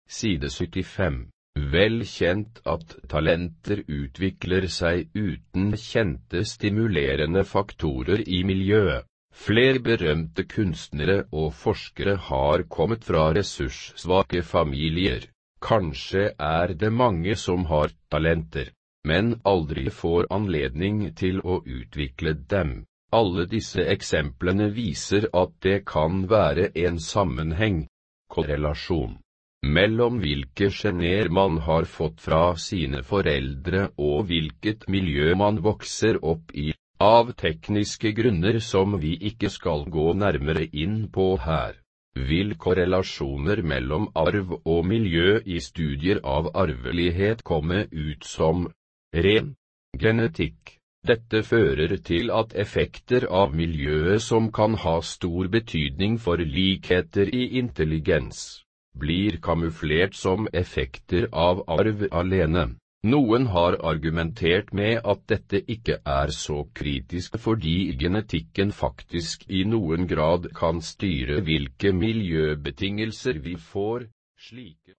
side 75. Vel kjent at talenter utvikler seg uten kjente stimulerende faktorer i miljøet. Flere berømte kunstnere og forskere har kommet fra ressurssvake familier. Kanskje er det mange som har talenter, men aldri får anledning til å utvikle dem. Alle disse eksemplene viser at det kan være en sammenheng, korrelasjon, mellom hvilke gener man har fått fra sine foreldre og hvilket miljø man vokser opp i, av tekniske grunner som vi ikke skal gå nærmere inn på her. Vil korrelasjoner mellom arv og miljø i studier av arvelighet komme ut som ren genetikk? Dette fører til at effekter av miljøet som kan ha stor betydning for likheter i intelligens, blir kamuflert som effekter av arv alene. Noen har argumentert med at dette ikke er så kritisk fordi genetikken faktisk i noen grad kan styre hvilke miljøbetingelser vi får, slike